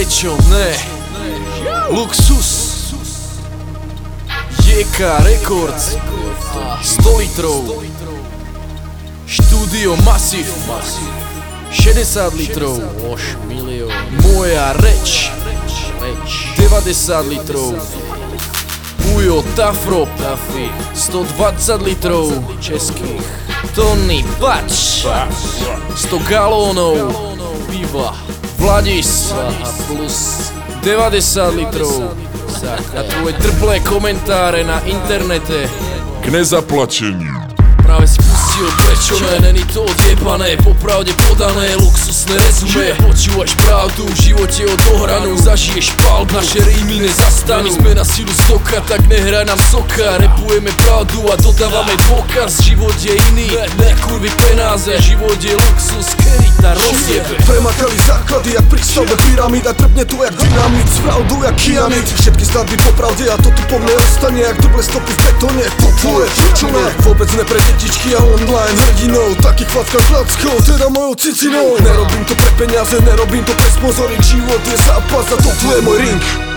Prečo ne? Luxus JK Records 100 litrov Štúdio Massiv 60 litrov Moja reč 90 litrov Ujo Tafrop 120 litrov českých Tony Bač 100 galónov piva Vladis plus 90 litrov na tvoje trplé komentáre na internete K nezaplačeniu. Práve si pustil prečo ne, není to odjebané, popravde podané, luxusné rezume. Počúvaš pravdu, v živote odohranú, zažiješ palbu, naše rímy nezastanú. Sme na silu stoka, tak nehraj nám soka. Repujeme pravdu a dodávame dôkaz, život je iný, ne kurvy penáze. Život je luxus, ktorý ta rozjebe. Premakali základy jak pri stavbe pyramída, trpne tu jak dynamit, s pravdou jak kianit. Všetky skladby po pravde a to tu po mne ostane jak drble stopy v betóne. Toto je čo ne, vôbec ne pre detičky a online hrdinou, takých chvacka klackov, teda mojou cicinou. Nerobím to pre peniaze, nerobím to pre sponzoring, život je zápas a toto je môj ring.